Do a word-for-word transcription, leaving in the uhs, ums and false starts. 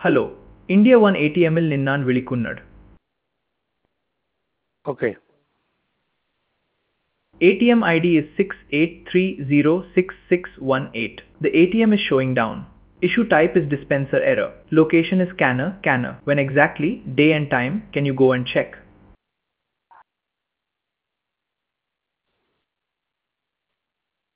Hello, India one A T ಎಮ್ಮಿൽ ನಿನ್ನಾನ್ ವಿಳಿಕುನ್ನಡ್. Okay. A T M I D is six eight three zero six six one eight. The A T M is showing down. Issue type is dispenser error. Location is scanner, canner. When exactly, day and time, can you go and check?